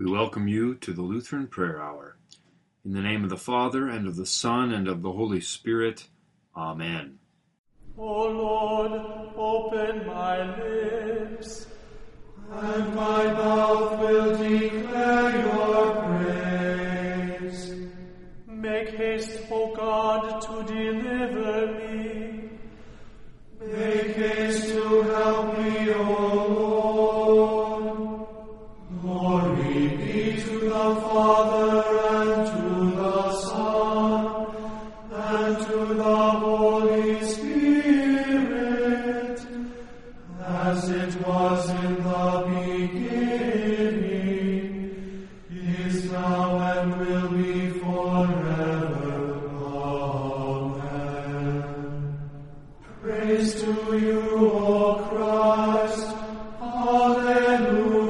We welcome you to the Lutheran Prayer Hour. In the name of the Father, and of the Son, and of the Holy Spirit. Amen. O Lord, open my lips, and my mouth will declare your praise. Make haste, O God, to deliver me. Make haste to help me, O Lord. Glory be to the Father, and to the Son, and to the Holy Spirit, as it was in the beginning, is now, and will be forever. Amen. Praise to you, O Christ. Alleluia.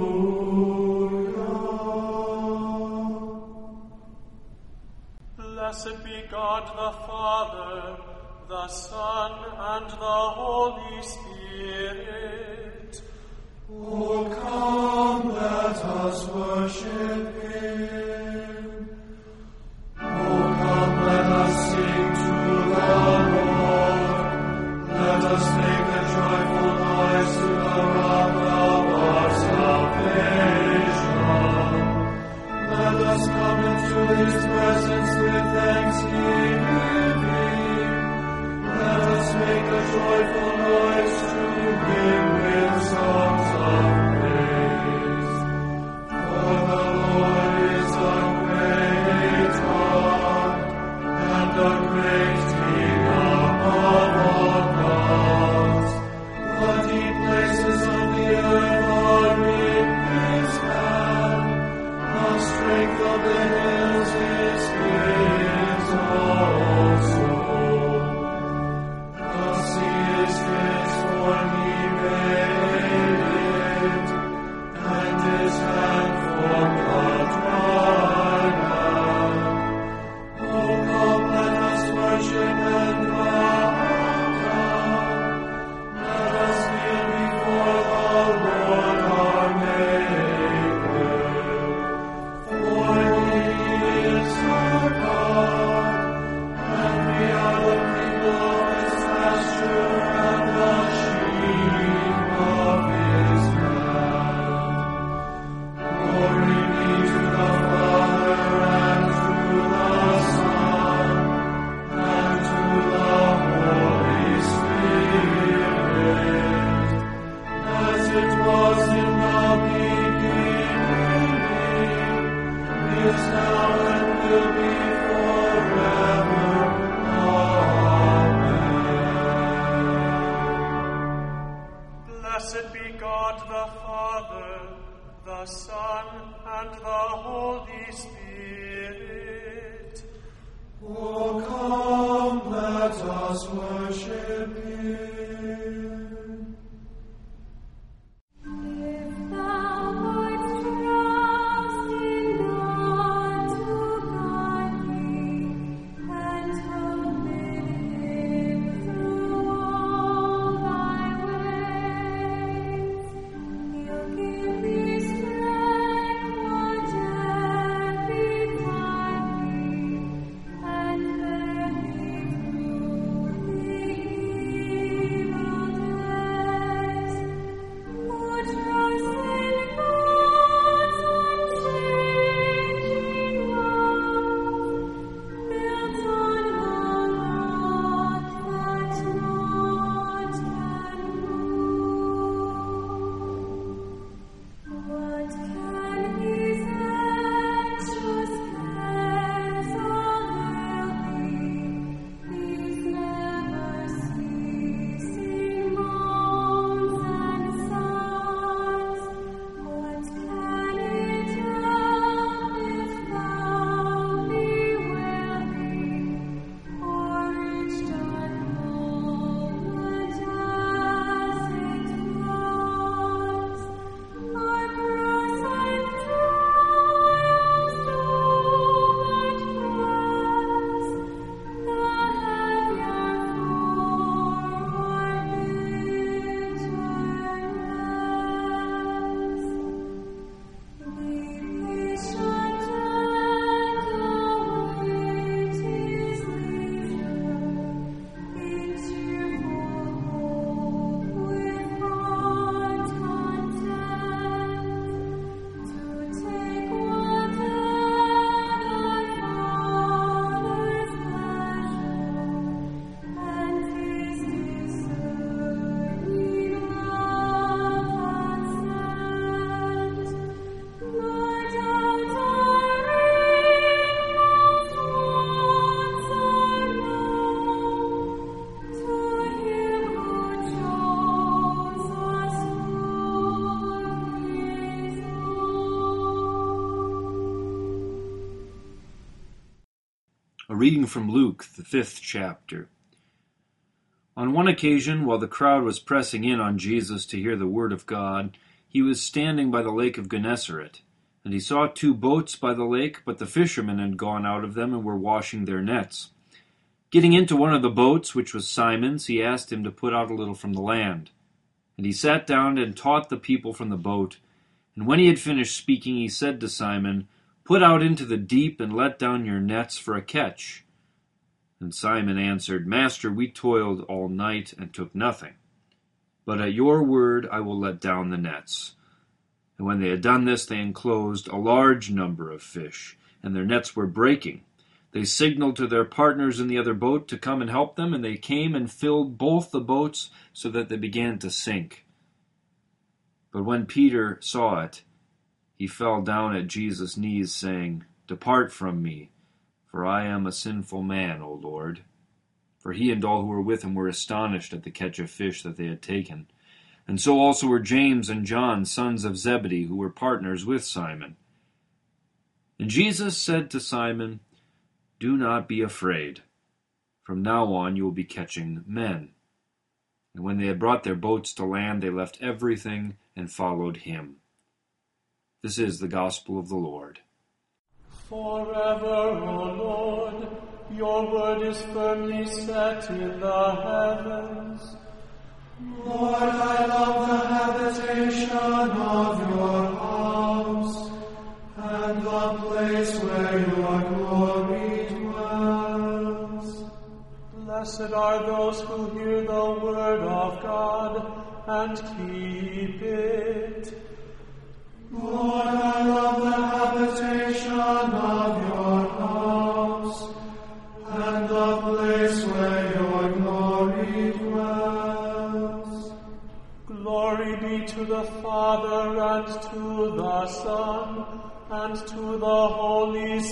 Blessed be God the Father, the Son, and the Holy Spirit. O come, let us worship Him. O come, let us sing to the Lord. Let us make a joyful noise to the rock of our salvation. Let us come into His presence with thanksgiving. Let us make a joyful noise to Him with songs of praise. For the Lord is a great God, and a great King above all gods. The deep places of the earth are in His hand. The strength of the hills is His also. The sea is His, for He made it, and His hand formed the dry land. O come, let us worship and bow down. Let us kneel before the Lord our Maker. For He is our God, and we are the people of His pasture and the sheep of His hand. Glory be to the Father, and to the Son, and to the Holy Spirit, as it was in the beginning, is now, and will be forever. Amen. Blessed be God the Father, the Son, and the Holy Spirit. O come, let us worship Him. If thou wouldst trust in God to guide thee, and hope in Him through all thy ways, He'll give thee strength whatever betide thee, and bear thee through the A reading from Luke, the 5th chapter. On one occasion, while the crowd was pressing in on Jesus to hear the word of God, he was standing by the lake of Gennesaret. And he saw 2 boats by the lake, but the fishermen had gone out of them and were washing their nets. Getting into one of the boats, which was Simon's, he asked him to put out a little from the land. And he sat down and taught the people from the boat. And when he had finished speaking, he said to Simon, "Put out into the deep and let down your nets for a catch." And Simon answered, "Master, we toiled all night and took nothing. But at your word I will let down the nets." And when they had done this, they enclosed a large number of fish, and their nets were breaking. They signaled to their partners in the other boat to come and help them, and they came and filled both the boats so that they began to sink. But when Peter saw it, he fell down at Jesus' knees, saying, "Depart from me, for I am a sinful man, O Lord." For he and all who were with him were astonished at the catch of fish that they had taken. And so also were James and John, sons of Zebedee, who were partners with Simon. And Jesus said to Simon, "Do not be afraid. From now on you will be catching men." And when they had brought their boats to land, they left everything and followed him. This is the gospel of the Lord. Forever, O Lord, your word is firmly set in the heavens. Lord, I love the habitation of your house, and the place where your glory dwells. Blessed are those who hear the word of God and keep it. Lord, I love the habitation of your house, and the place where your glory dwells. Glory be to the Father, and to the Son, and to the Holy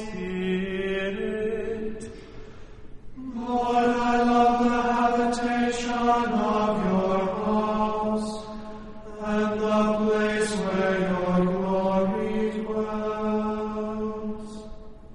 Spirit. Lord, I love the habitation of your house, and the place where your glory dwells.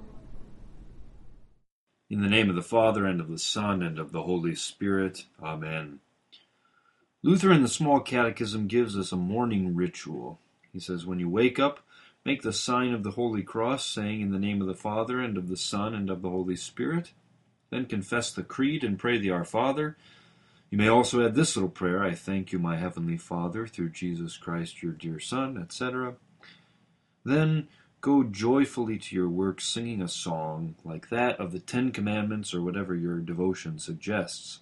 In the name of the Father, and of the Son, and of the Holy Spirit. Amen. Luther in the Small Catechism gives us a morning ritual. He says, when you wake up, make the sign of the Holy Cross, saying, "In the name of the Father, and of the Son, and of the Holy Spirit." Then confess the Creed and pray the Our Father. You may also add this little prayer: "I thank you, my Heavenly Father, through Jesus Christ, your dear Son," etc. Then go joyfully to your work, singing a song like that of the 10 Commandments or whatever your devotion suggests.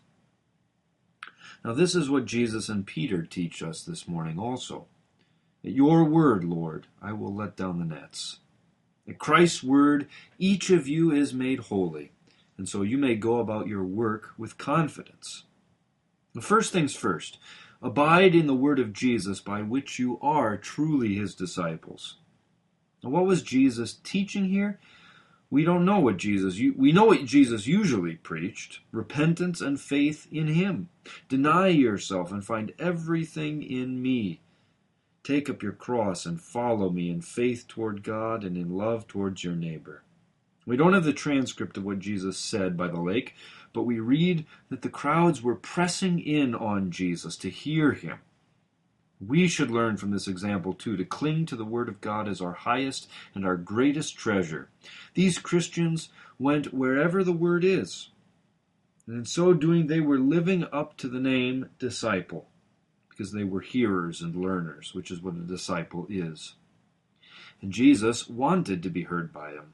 Now this is what Jesus and Peter teach us this morning also. At your word, Lord, I will let down the nets. At Christ's word, each of you is made holy, and so you may go about your work with confidence. The first things first, abide in the word of Jesus, by which you are truly his disciples. Now, what was Jesus teaching here? We don't know what we know what Jesus usually preached: repentance and faith in him. Deny yourself and find everything in me. Take up your cross and follow me in faith toward God and in love towards your neighbor. We don't have the transcript of what Jesus said by the lake, but we read that the crowds were pressing in on Jesus to hear him. We should learn from this example, too, to cling to the Word of God as our highest and our greatest treasure. These Christians went wherever the Word is, and in so doing they were living up to the name disciple, because they were hearers and learners, which is what a disciple is. And Jesus wanted to be heard by him.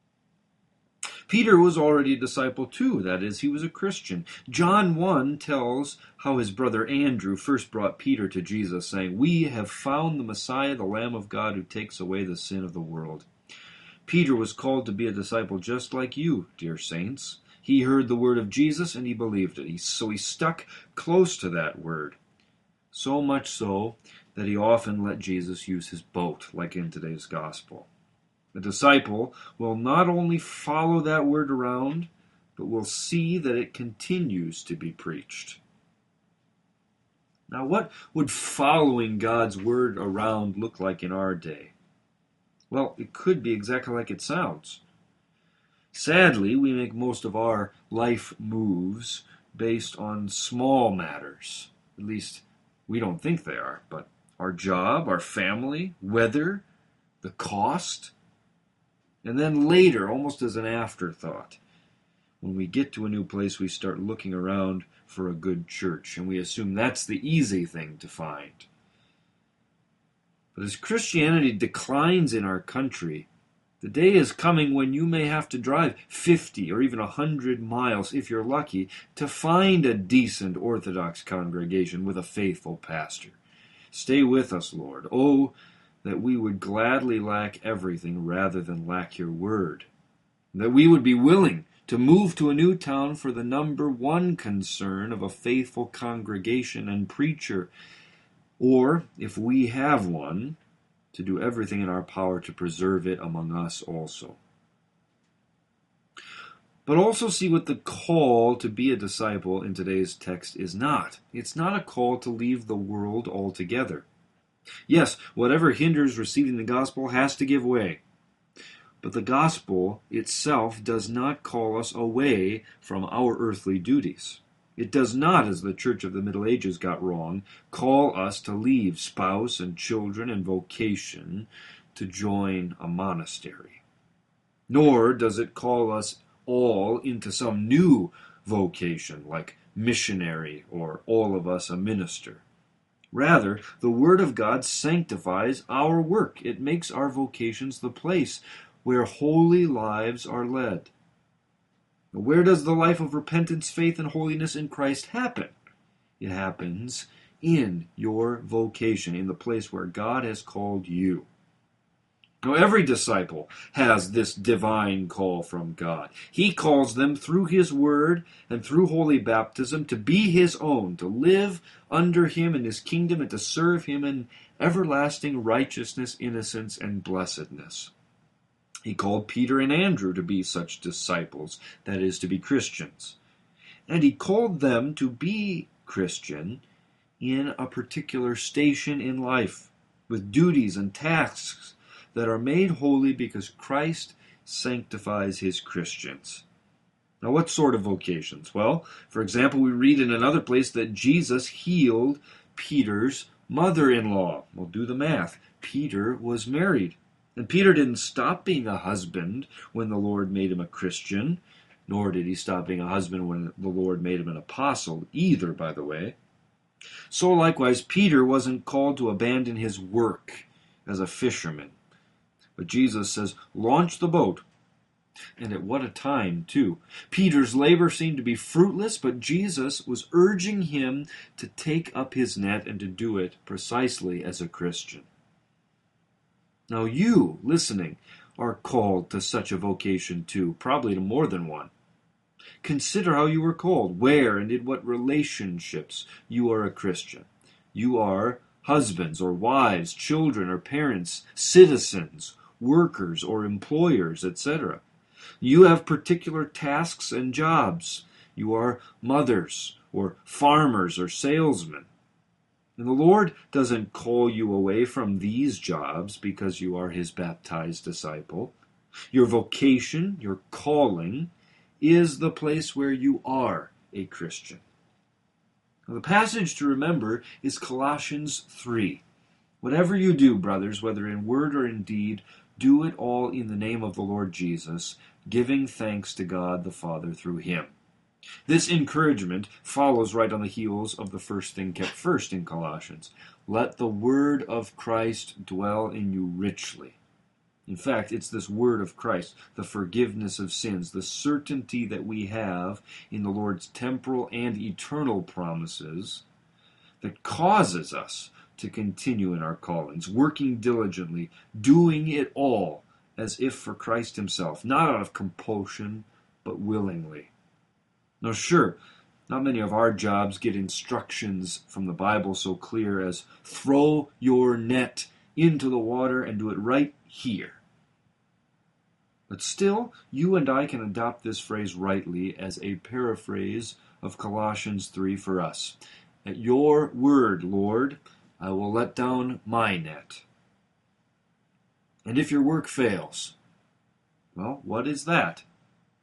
Peter was already a disciple too, that is, he was a Christian. John 1 tells how his brother Andrew first brought Peter to Jesus, saying, "We have found the Messiah, the Lamb of God, who takes away the sin of the world." Peter was called to be a disciple just like you, dear saints. He heard the word of Jesus and he believed it, so he stuck close to that word. So much so that he often let Jesus use his boat, like in today's gospel. The disciple will not only follow that word around, but will see that it continues to be preached. Now, what would following God's word around look like in our day? Well, it could be exactly like it sounds. Sadly, we make most of our life moves based on small matters. At least, we don't think they are, but our job, our family, weather, the cost, and then later, almost as an afterthought, when we get to a new place, we start looking around for a good church, and we assume that's the easy thing to find. But as Christianity declines in our country, the day is coming when you may have to drive 50 or even 100 miles, if you're lucky, to find a decent Orthodox congregation with a faithful pastor. Stay with us, Lord. Oh, that we would gladly lack everything rather than lack your word. That we would be willing to move to a new town for the number one concern of a faithful congregation and preacher, or, if we have one, to do everything in our power to preserve it among us also. But also see what the call to be a disciple in today's text is not. It's not a call to leave the world altogether. Yes, whatever hinders receiving the gospel has to give way. But the gospel itself does not call us away from our earthly duties. It does not, as the Church of the Middle Ages got wrong, call us to leave spouse and children and vocation to join a monastery. Nor does it call us all into some new vocation, like missionary or all of us a minister. Rather, the Word of God sanctifies our work. It makes our vocations the place where holy lives are led. Where does the life of repentance, faith, and holiness in Christ happen? It happens in your vocation, in the place where God has called you. Now, every disciple has this divine call from God. He calls them through His Word and through holy baptism to be His own, to live under Him in His kingdom, and to serve Him in everlasting righteousness, innocence, and blessedness. He called Peter and Andrew to be such disciples, that is, to be Christians. And He called them to be Christian in a particular station in life, with duties and tasks that are made holy because Christ sanctifies His Christians. Now, what sort of vocations? Well, for example, we read in another place that Jesus healed Peter's mother-in-law. Well, do the math. Peter was married. And Peter didn't stop being a husband when the Lord made him a Christian, nor did he stop being a husband when the Lord made him an apostle either, by the way. So likewise, Peter wasn't called to abandon his work as a fisherman. But Jesus says, launch the boat. And at what a time, too. Peter's labor seemed to be fruitless, but Jesus was urging him to take up his net and to do it precisely as a Christian. Now you, listening, are called to such a vocation too, probably to more than one. Consider how you were called, where and in what relationships you are a Christian. You are husbands or wives, children or parents, citizens, workers or employers, etc. You have particular tasks and jobs. You are mothers or farmers or salesmen. And the Lord doesn't call you away from these jobs because you are His baptized disciple. Your vocation, your calling, is the place where you are a Christian. Now, the passage to remember is Colossians 3. Whatever you do, brothers, whether in word or in deed, do it all in the name of the Lord Jesus, giving thanks to God the Father through Him. This encouragement follows right on the heels of the first thing kept first in Colossians. Let the word of Christ dwell in you richly. In fact, it's this word of Christ, the forgiveness of sins, the certainty that we have in the Lord's temporal and eternal promises, that causes us to continue in our callings, working diligently, doing it all as if for Christ Himself, not out of compulsion, but willingly. Now, sure, not many of our jobs get instructions from the Bible so clear as throw your net into the water and do it right here. But still, you and I can adopt this phrase rightly as a paraphrase of Colossians 3 for us. At your word, Lord, I will let down my net. And if your work fails, well, what is that?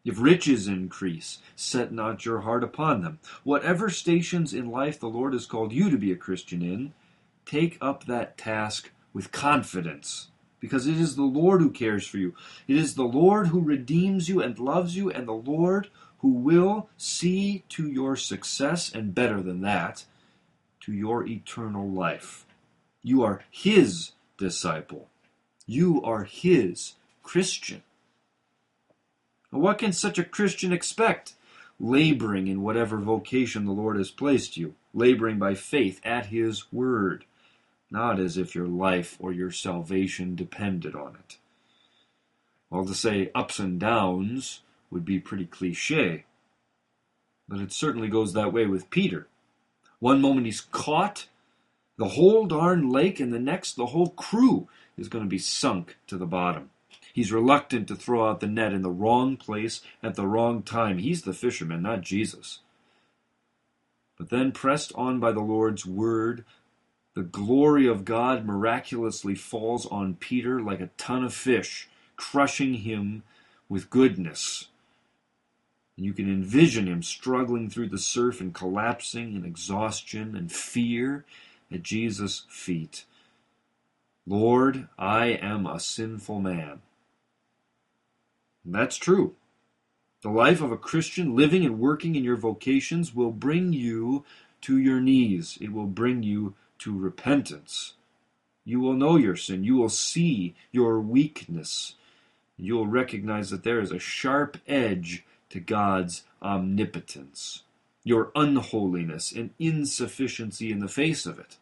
If riches increase, set not your heart upon them. Whatever stations in life the Lord has called you to be a Christian in, take up that task with confidence, because it is the Lord who cares for you. It is the Lord who redeems you and loves you, and the Lord who will see to your success, and better than that, to your eternal life. You are His disciple. You are His Christian. Now, what can such a Christian expect? Laboring in whatever vocation the Lord has placed you, laboring by faith at His word, not as if your life or your salvation depended on it. Well, to say ups and downs would be pretty cliche, but it certainly goes that way with Peter. One moment he's caught, the whole darn lake, and the next the whole crew is going to be sunk to the bottom. He's reluctant to throw out the net in the wrong place at the wrong time. He's the fisherman, not Jesus. But then, pressed on by the Lord's word, the glory of God miraculously falls on Peter like a ton of fish, crushing him with goodness. And you can envision him struggling through the surf and collapsing in exhaustion and fear at Jesus' feet. Lord, I am a sinful man. And that's true. The life of a Christian, living and working in your vocations, will bring you to your knees. It will bring you to repentance. You will know your sin. You will see your weakness. You will recognize that there is a sharp edge to God's omnipotence, your unholiness and insufficiency in the face of it.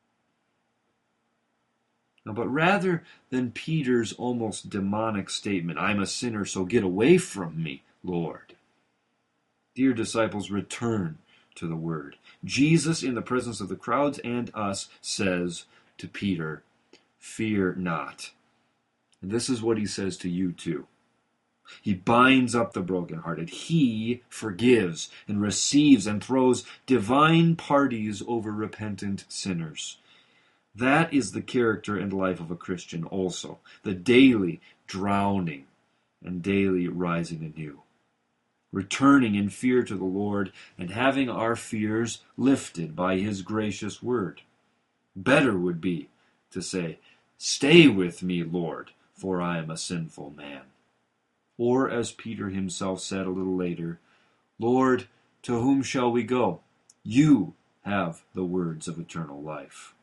Now, but rather than Peter's almost demonic statement, I'm a sinner, so get away from me, Lord, dear disciples, return to the Word. Jesus, in the presence of the crowds and us, says to Peter, fear not. And this is what he says to you too. He binds up the brokenhearted. He forgives and receives and throws divine parties over repentant sinners. That is the character and life of a Christian also, the daily drowning and daily rising anew, returning in fear to the Lord and having our fears lifted by His gracious word. Better would be to say, stay with me, Lord, for I am a sinful man. Or, as Peter himself said a little later, Lord, to whom shall we go? You have the words of eternal life.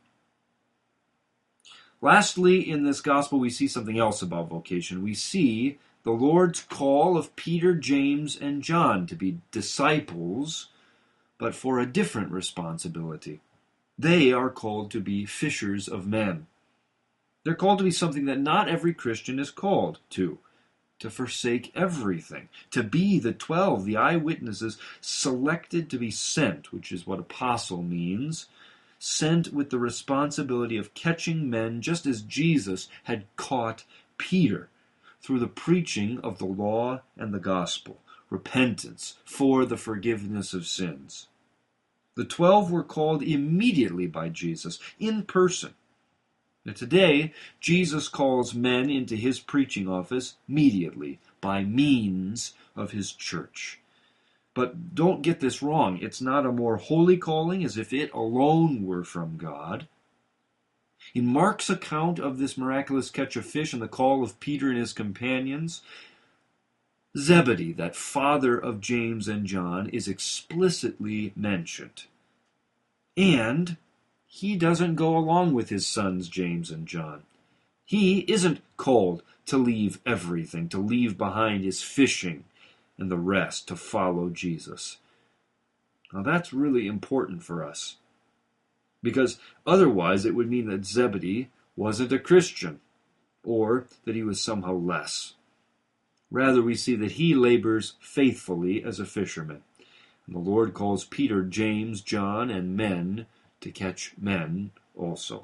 Lastly, in this gospel, we see something else about vocation. We see the Lord's call of Peter, James, and John to be disciples, but for a different responsibility. They are called to be fishers of men. They're called to be something that not every Christian is called to forsake everything, to be the 12, the eyewitnesses, selected to be sent, which is what apostle means, sent with the responsibility of catching men just as Jesus had caught Peter through the preaching of the law and the gospel, repentance for the forgiveness of sins. The 12 were called immediately by Jesus, in person. Now today, Jesus calls men into His preaching office immediately, by means of His church. But don't get this wrong. It's not a more holy calling as if it alone were from God. In Mark's account of this miraculous catch of fish and the call of Peter and his companions, Zebedee, that father of James and John, is explicitly mentioned. And he doesn't go along with his sons James and John. He isn't called to leave everything, to leave behind his fishing and the rest to follow Jesus. Now that's really important for us, because otherwise it would mean that Zebedee wasn't a Christian, or that he was somehow less. Rather, we see that he labors faithfully as a fisherman. And the Lord calls Peter, James, John, and men to catch men also.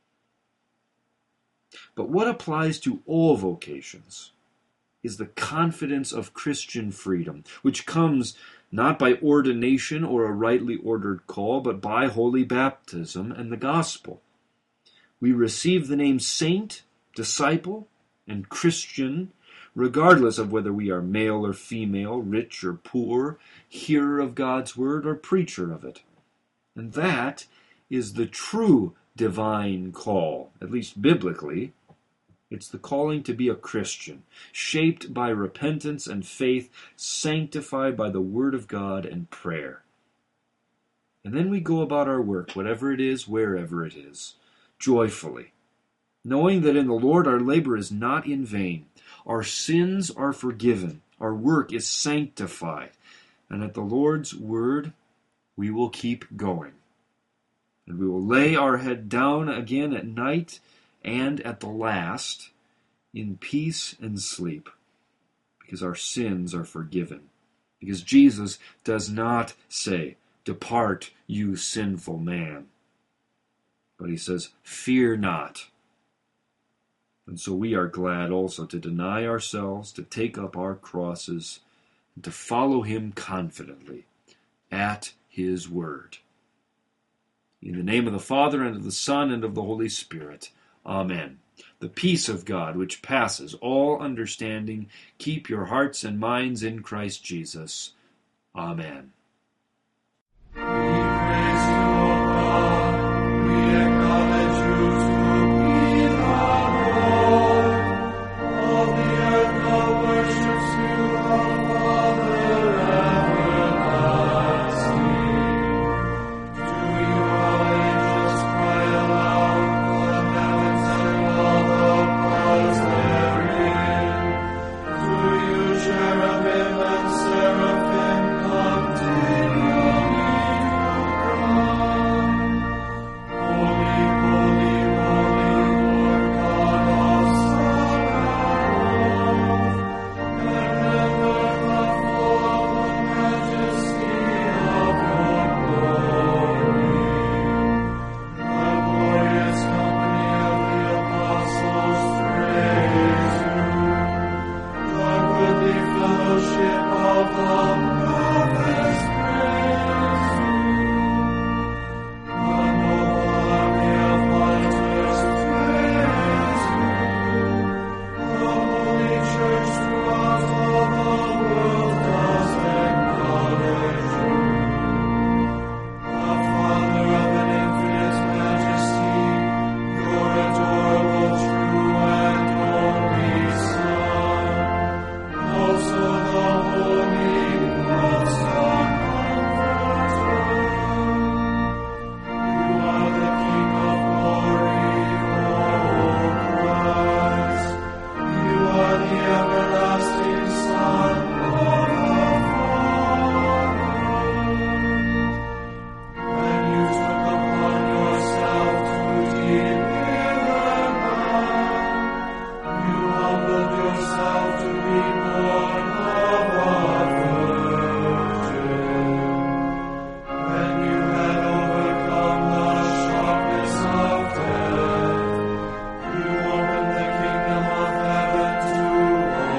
But what applies to all vocations is the confidence of Christian freedom, which comes not by ordination or a rightly ordered call, but by holy baptism and the gospel. We receive the name saint, disciple, and Christian regardless of whether we are male or female, rich or poor, hearer of God's word or preacher of it. And that is the true divine call, at least biblically. It's the calling to be a Christian, shaped by repentance and faith, sanctified by the Word of God and prayer. And then we go about our work, whatever it is, wherever it is, joyfully, knowing that in the Lord our labor is not in vain. Our sins are forgiven. Our work is sanctified. And at the Lord's Word, we will keep going. And we will lay our head down again at night and at the last in peace and sleep, because our sins are forgiven. Because Jesus does not say, "Depart, you sinful man." But he says, "Fear not." And so we are glad also to deny ourselves, to take up our crosses, and to follow him confidently at his word. In the name of the Father, and of the Son, and of the Holy Spirit. Amen. The peace of God, which passes all understanding, keep your hearts and minds in Christ Jesus. Amen. We praise you, O God. We acknowledge you to be the Lord. All the earth now worships you, our Father everlasting. To you all angels cry aloud, the heavens and all the powers therein. To you cherubim and seraphim come continually. Holy, holy, holy, Lord God of Sabaoth. Heaven and earth are full of the majesty of your glory. The glorious company of the apostles praise you. The goodly fellowship of the prophets praise you. The noble army of martyrs praise you. The holy church throughout all the world does acknowledge you. The Father of an infinite majesty, your adorable, true, and only Son, also the Holy Ghost, our Comforter. You are the King of glory, O Christ. You are the everlasting Son of the Father. When you took upon yourself to deliver man, you humbled yourself to be born of a virgin. When you had overcome the sharpness of death, you opened the kingdom of heaven to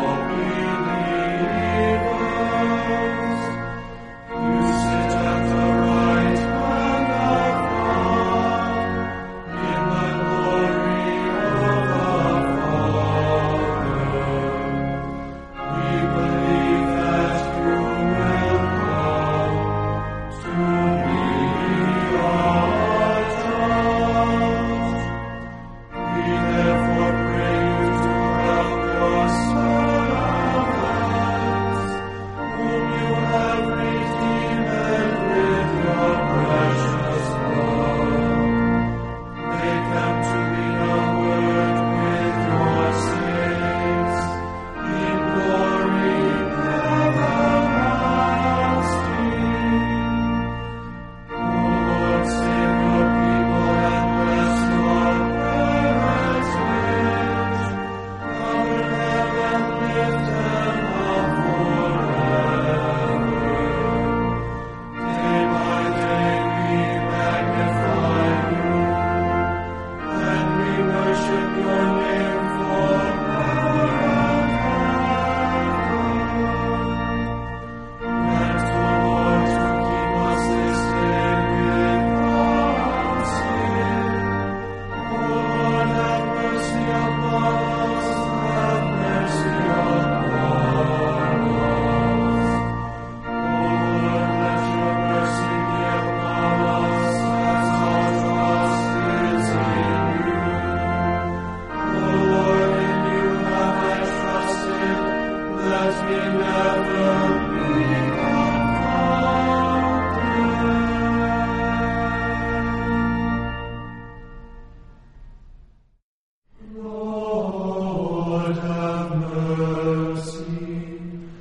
Lord, have mercy.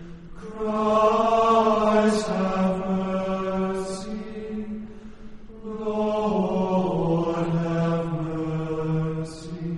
Christ, have mercy. Lord, have mercy.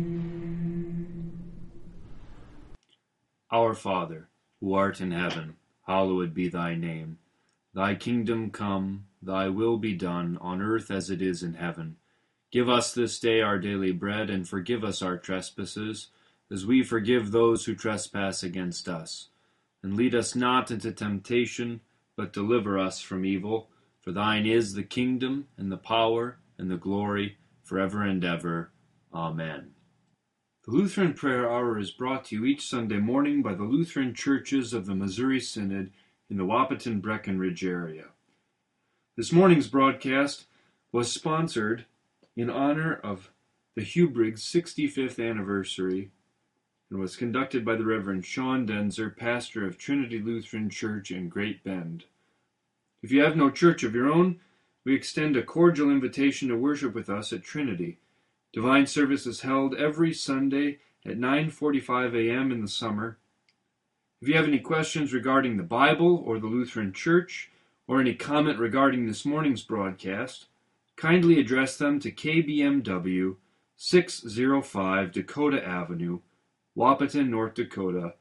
Our Father, who art in heaven, hallowed be thy name. Thy kingdom come, thy will be done, on earth as it is in heaven. Give us this day our daily bread, and forgive us our trespasses, as we forgive those who trespass against us. And lead us not into temptation, but deliver us from evil. For thine is the kingdom, and the power, and the glory, forever and ever. Amen. The Lutheran Prayer Hour is brought to you each Sunday morning by the Lutheran Churches of the Missouri Synod in the Wahpeton-Breckenridge area. This morning's broadcast was sponsored in honor of the Hugh Briggs 65th anniversary and was conducted by the Reverend Sean Denzer, pastor of Trinity Lutheran Church in Great Bend. If you have no church of your own, we extend a cordial invitation to worship with us at Trinity. Divine service is held every Sunday at 9:45 a.m. in the summer. If you have any questions regarding the Bible or the Lutheran Church, or any comment regarding this morning's broadcast, kindly address them to KBMW, 605 Dakota Avenue, Wahpeton, North Dakota,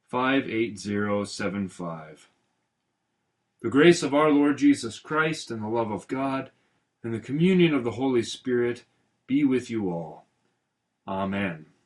58075. The grace of our Lord Jesus Christ, and the love of God, and the communion of the Holy Spirit be with you all. Amen.